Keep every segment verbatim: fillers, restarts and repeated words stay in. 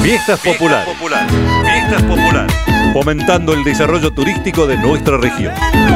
Fiestas Populares. Fiestas Populares. Fomentando el desarrollo turístico de nuestra región.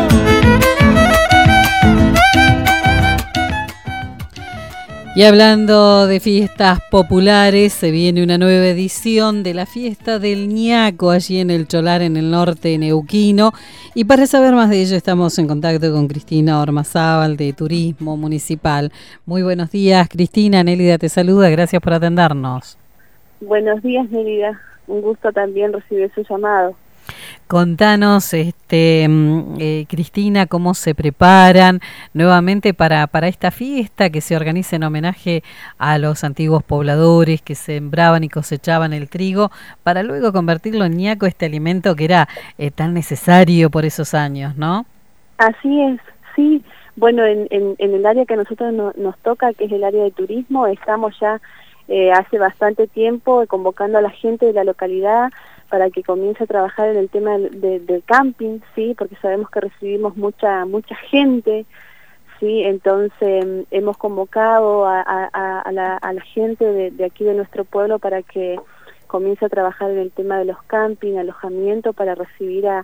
Y hablando de fiestas populares, se viene una nueva edición de la fiesta del ñaco allí en el Cholar, en el norte neuquino. Y para saber más de ello estamos en contacto con Cristina Ormazábal de Turismo Municipal. Muy buenos días, Cristina. Nélida te saluda, gracias por atendernos. Buenos días, Nélida. Un gusto también recibir su llamado. Contanos, este, eh, Cristina, cómo se preparan nuevamente para, para esta fiesta que se organiza en homenaje a los antiguos pobladores que sembraban y cosechaban el trigo para luego convertirlo en ñaco, este alimento que era eh, tan necesario por esos años, ¿no? Así es, sí. Bueno, en, en, en el área que a nosotros no, nos toca, que es el área de turismo, estamos ya eh, hace bastante tiempo convocando a la gente de la localidad para que comience a trabajar en el tema del, de, del camping, sí, porque sabemos que recibimos mucha mucha gente, sí, entonces hemos convocado a, a, a, la, a la gente de, de aquí de nuestro pueblo para que comience a trabajar en el tema de los camping, alojamiento, para recibir a,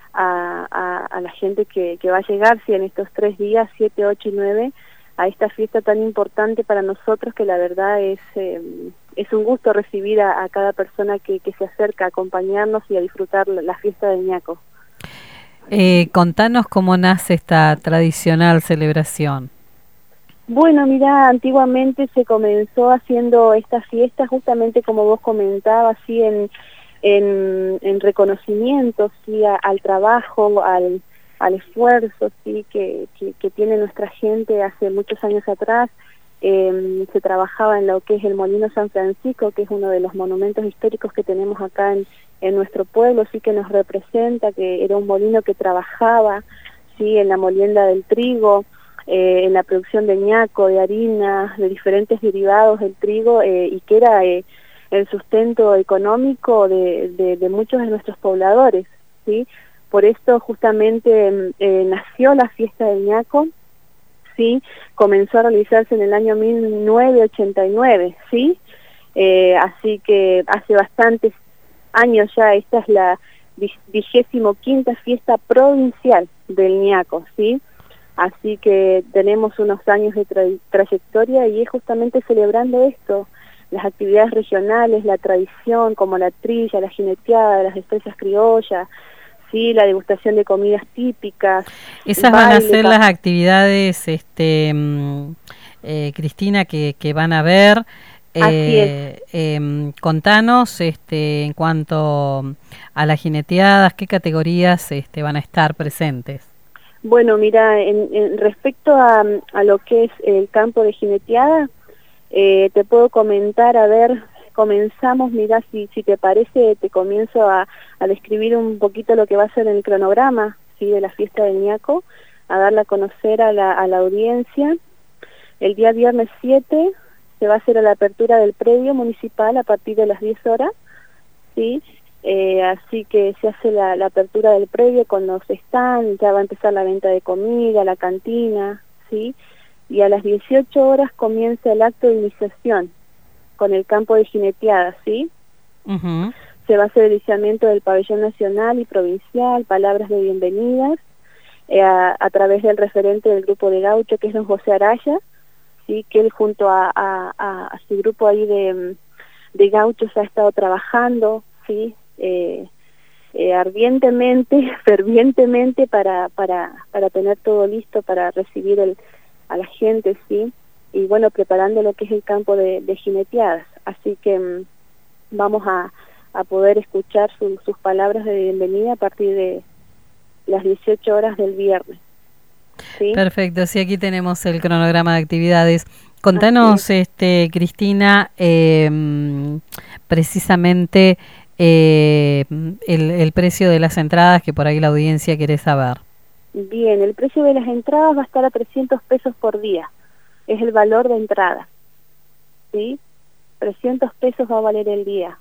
a, a, a la gente que, que va a llegar, sí, en estos tres días, siete, ocho y nueve, a esta fiesta tan importante para nosotros, que la verdad es... Eh, Es un gusto recibir a, a cada persona que, que se acerca a acompañarnos y a disfrutar la, la fiesta del ñaco. Eh, contanos cómo nace esta tradicional celebración. Bueno, mira, antiguamente se comenzó haciendo esta fiesta justamente como vos comentabas, ¿sí? en, en, en reconocimiento, ¿sí? a, al trabajo, al, al esfuerzo, ¿sí? que, que, que tiene nuestra gente hace muchos años atrás. Eh, se trabajaba en lo que es el Molino San Francisco, que es uno de los monumentos históricos que tenemos acá en, en nuestro pueblo, sí, que nos representa, que era un molino que trabajaba, sí, en la molienda del trigo, eh, en la producción de ñaco, de harina, de diferentes derivados del trigo, eh, y que era eh, el sustento económico de, de, de muchos de nuestros pobladores, sí. Por esto justamente eh, nació la fiesta del ñaco. Sí, comenzó a realizarse en el año mil novecientos ochenta y nueve, ¿sí? Eh, así que hace bastantes años ya, esta es la vigésimo quinta fiesta provincial del ñaco, ¿sí? Así que tenemos unos años de tra trayectoria y es justamente celebrando esto, las actividades regionales, la tradición como la trilla, la jineteada, las destrezas criollas, sí, la degustación de comidas típicas. Esas baile, van a ser las actividades, este, eh, Cristina, que, que van a ver. Eh, Así es. Eh, contanos, este, en cuanto a las jineteadas, ¿qué categorías este, van a estar presentes? Bueno, mira, en, en respecto a, a lo que es el campo de jineteada, eh, te puedo comentar, a ver... Comenzamos, mira, si, si te parece, te comienzo a, a describir un poquito lo que va a ser el cronograma, ¿sí? De la fiesta del ñaco, a darla a conocer a la, a la audiencia. El día viernes siete se va a hacer la apertura del predio municipal a partir de las diez horas, ¿sí? Eh, así que se hace la, la apertura del predio con los stands, ya va a empezar la venta de comida, la cantina, ¿sí? Y a las dieciocho horas comienza el acto de iniciación con el campo de jineteada, ¿sí? Uh-huh. Se va a hacer el iniciamiento del pabellón nacional y provincial, palabras de bienvenidas, eh, a, a través del referente del grupo de gaucho, que es don José Araya, ¿sí? Que él junto a, a, a, a su grupo ahí de, de gauchos ha estado trabajando, ¿sí? Eh, eh, ardientemente, fervientemente para, para, para tener todo listo para recibir el, a la gente, ¿sí? Y bueno, preparando lo que es el campo de, de jineteadas. Así que mmm, vamos a, a poder escuchar su, sus palabras de bienvenida a partir de las dieciocho horas del viernes. ¿Sí? Perfecto, sí, aquí tenemos el cronograma de actividades. Contanos, este, Cristina, eh, precisamente eh, el, el precio de las entradas, que por ahí la audiencia quiere saber. Bien, el precio de las entradas va a estar a trescientos pesos por día. Es el valor de entrada, ¿sí? trescientos pesos va a valer el día.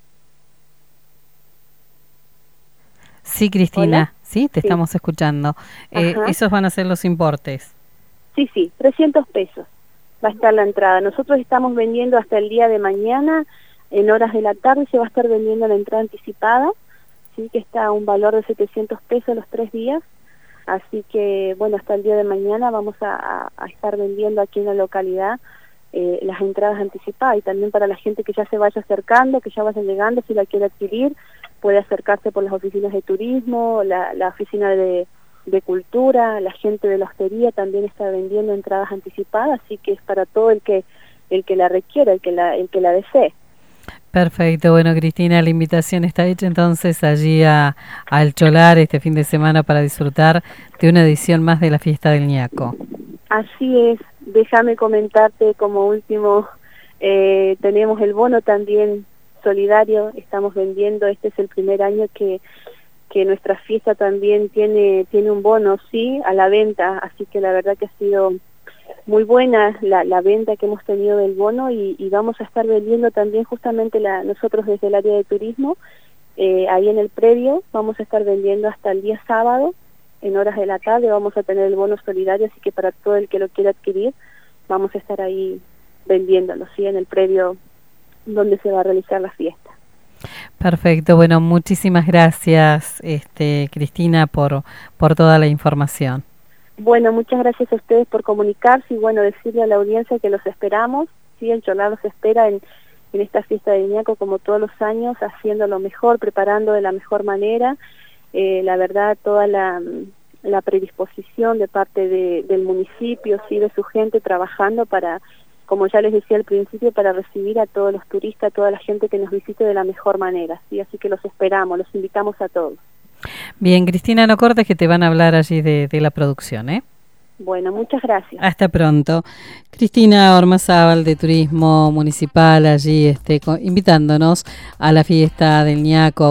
Sí, Cristina, ¿Hola? sí, te sí. estamos escuchando. Eh, ¿Esos van a ser los importes? Sí, sí, trescientos pesos va a estar la entrada. Nosotros estamos vendiendo hasta el día de mañana en horas de la tarde se va a estar vendiendo la entrada anticipada, sí, que está a un valor de setecientos pesos los tres días. Así que, bueno, hasta el día de mañana vamos a, a estar vendiendo aquí en la localidad eh, las entradas anticipadas, y también para la gente que ya se vaya acercando, que ya vaya llegando, si la quiere adquirir, puede acercarse por las oficinas de turismo, la, la oficina de, de cultura, la gente de la hostería también está vendiendo entradas anticipadas, así que es para todo el que el que la requiera, el que la, el que la desee. Perfecto, bueno, Cristina, la invitación está hecha entonces allí a, al Cholar este fin de semana para disfrutar de una edición más de la Fiesta del Ñaco. Así es, déjame comentarte como último, eh, tenemos el bono también solidario, estamos vendiendo, este es el primer año que, que nuestra fiesta también tiene, tiene un bono, sí, a la venta, así que la verdad que ha sido muy buena la, la venta que hemos tenido del bono, y, y vamos a estar vendiendo también justamente la, nosotros desde el área de turismo, eh, ahí en el predio, vamos a estar vendiendo hasta el día sábado, en horas de la tarde vamos a tener el bono solidario, así que para todo el que lo quiera adquirir, vamos a estar ahí vendiéndolo, ¿sí? En el predio donde se va a realizar la fiesta. Perfecto, bueno, muchísimas gracias, este, Cristina, por, por toda la información. Bueno, muchas gracias a ustedes por comunicarse, y bueno, decirle a la audiencia que los esperamos, sí, el Cholar los espera en, en esta fiesta del Ñaco como todos los años, haciendo lo mejor, preparando de la mejor manera, eh, la verdad, toda la, la predisposición de parte de, del municipio, sí, de su gente, trabajando para, como ya les decía al principio, para recibir a todos los turistas, a toda la gente que nos visite de la mejor manera, sí, así que los esperamos, los invitamos a todos. Bien, Cristina, no cortes que te van a hablar allí de, de la producción, ¿eh? Bueno, muchas gracias. Hasta pronto. Cristina Ormazábal de Turismo Municipal allí este, invitándonos a la Fiesta del Ñaco.